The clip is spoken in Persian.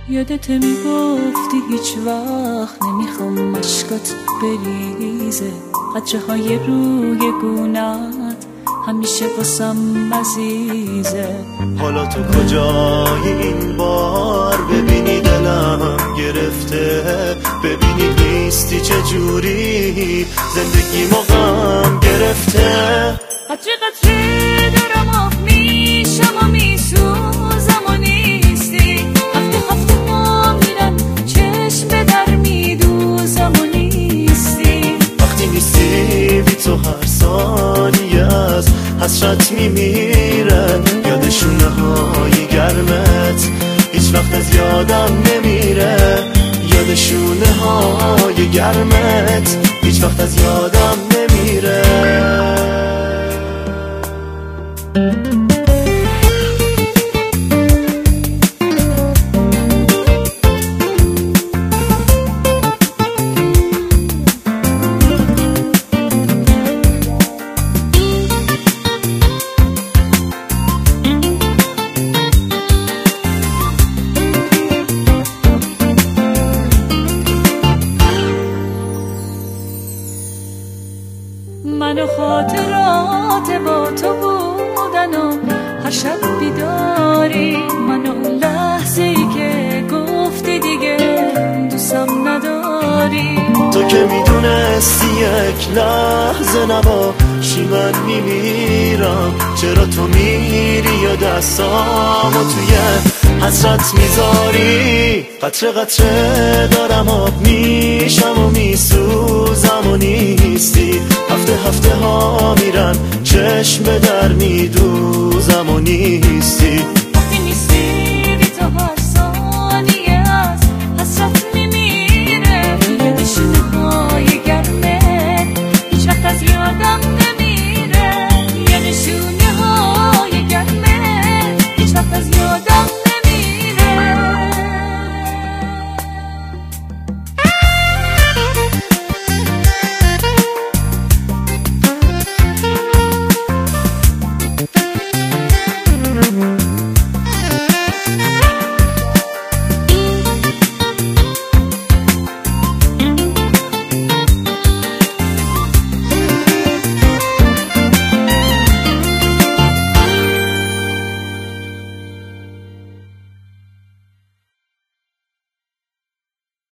یادت میگفتی هیچ وقت نمیخوام مشکات بریزه، قطره های روی گونت همیشه واسم عزیزه. حالا تو کجایی این بار؟ ببینی دلم گرفته، ببینی نیستی چجوری زندگی غم گرفته. قطره قطره دارم آب میشم و میسوزم و نیستی، هفته هفته ها میرم چشم به در میدوزم و نیستی. وقتی نیستی بی تو هر ثانیه از حسرت میمیره، یاد شونه های گرمت هیچ وقت از یادم نمیره، یاد شونه های گرمت هیچ وقت از یادم نمیره. من و خاطرات با تو بودن و هر شب بیداری، من و لحظه ای که گفتی دیگه دوستم نداری. تو که میدونستی یک لحظه نباشی من میمیرم، چرا تو میری یا دستامو توی حسرت میذاری؟ قطره قطره دارم آب میشم و میسوزم و نیستی، هفته هفته ها میرن چشم به در میدوزم و نیستی.